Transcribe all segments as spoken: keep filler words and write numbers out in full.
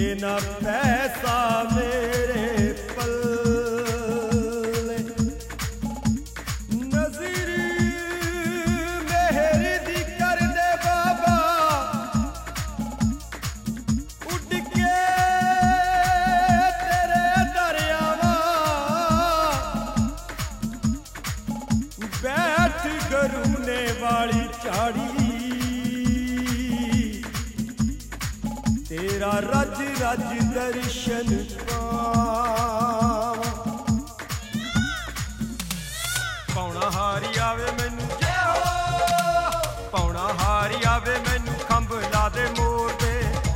ना पैसा मेरे पल्ले नज़ीरी मेहर दी कर दे बाबा उड़ के तेरे दरियावा बैठ गरूने वाली चाड़ी तेरा रज रज दर्शन पौना हारी आवे मैनू पौना हारी आवे मैनू खंभ ला दे मोर दे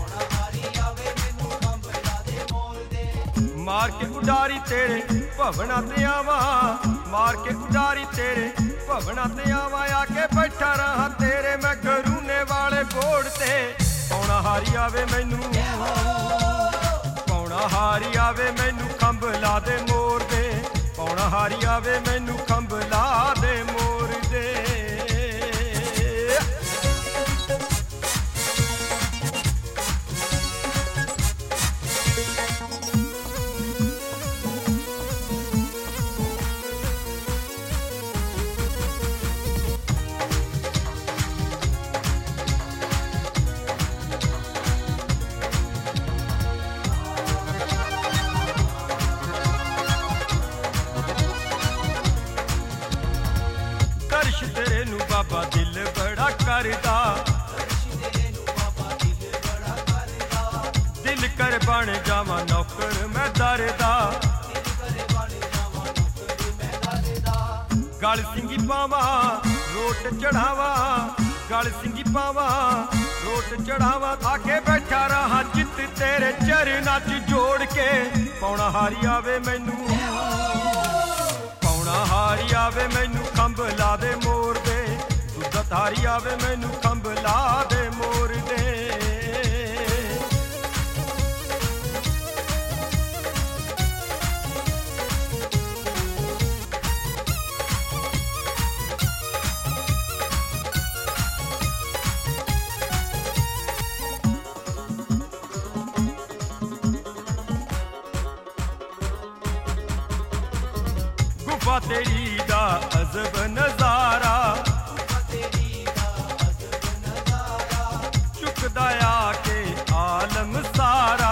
मार के उडारी तेरे भवना ते आवा मार के उडारी तेरे भवना ते आवा आके बैठा रहा तेरे मैं गरूने वाले बोर्ड ते पौना हारी आवे मैनू पौना हारी आवे मैनू खंभ ला दे मोर दे पौना हारी आवे मैनू खंभ ला दे मोर दे तेरे नू बाबा दिल बड़ा करदा दिल कर बन जावा नौकर मैं दरदा गल सिंगी पावा रोट चढ़ावा गल सिंगी पावा रोट चढ़ावा आके बैठा रहा चित तेरे चरना च जोड़ के पौना हारी आवे मैनू पौना हारी आवे मैनू खंभ ला दे मोर दे दुद्धा थारी आवे मैनू खंभ ला दे मोर दे गुफा तेरी दा अजब नजारा चुकदा आके आलम सारा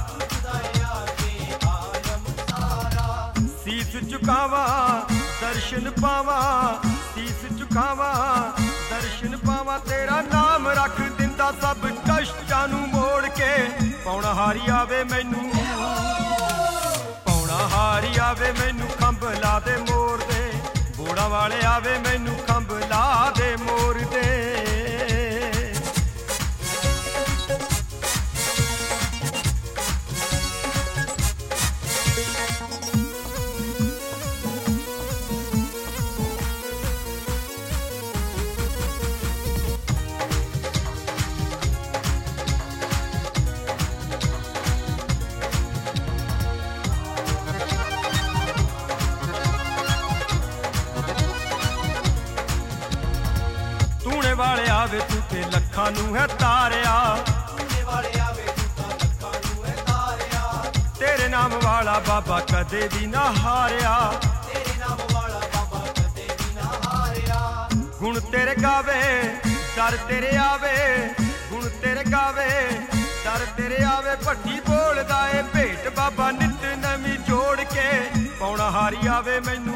शीस झुकावा दर्शन पावा शीस झुकावा दर्शन पावा तेरा नाम रख दिंदा सब कष्टां नू मोड़ के पौना हारी आवे मैनू पौना हारी आवे मैनू खंभ ला दे मोर दे बोड़ा वाले आवे मैनू खंभ ला दे मोर दे तूने वाले आवे तू ते लखां नू है तारिया तेरे नाम वाला बाबा कदे भी ना हारिया गुण तेरे गावे डर तेरे आवे गुण तेरे गावे डर तेरे आवे भट्टी बोलदा ए भेट बाबा नित नवी जोड़ के पौना हारी आवे मैनू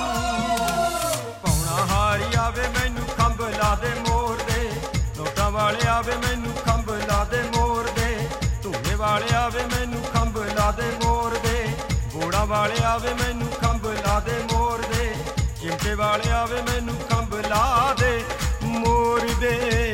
पौना हारी आवे मैनू खंभ ला दे मोर दे नोटां वाले आवे मैनू खंभ ला दे मोर दे धूए वाले आवे मैनू खंभ ला दे मोर दे बोड़ा वाले आवे मैनू खंभ ला दे मोर दे चिमटे वाले आवे मैनू खंभ ला दे मोर दे।